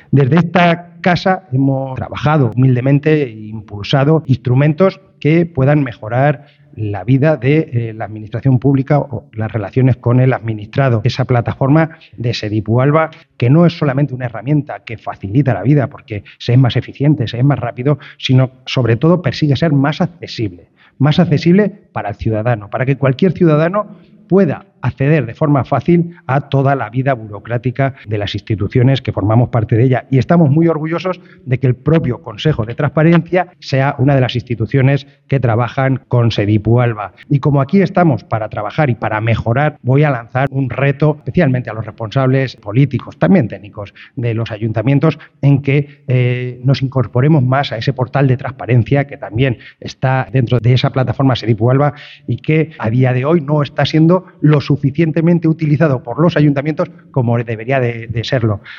Desde esta casa hemos trabajado humildemente e impulsado instrumentos que puedan mejorar la vida de la administración pública o las relaciones con el administrado. Esa plataforma de Sedipualba, que no es solamente una herramienta que facilita la vida porque se es más eficiente, se es más rápido, sino sobre todo persigue ser más accesible para el ciudadano, para que cualquier ciudadano pueda acceder de forma fácil a toda la vida burocrática de las instituciones que formamos parte de ella. Y estamos muy orgullosos de que el propio Consejo de Transparencia sea una de las instituciones que trabajan con Sedipualba. Y como aquí estamos para trabajar y para mejorar, voy a lanzar un reto especialmente a los responsables políticos, también técnicos, de los ayuntamientos, en que nos incorporemos más a ese portal de transparencia que también está dentro de esa plataforma Sedipualba y que a día de hoy no está siendo lo suficientemente utilizado por los ayuntamientos como debería de serlo.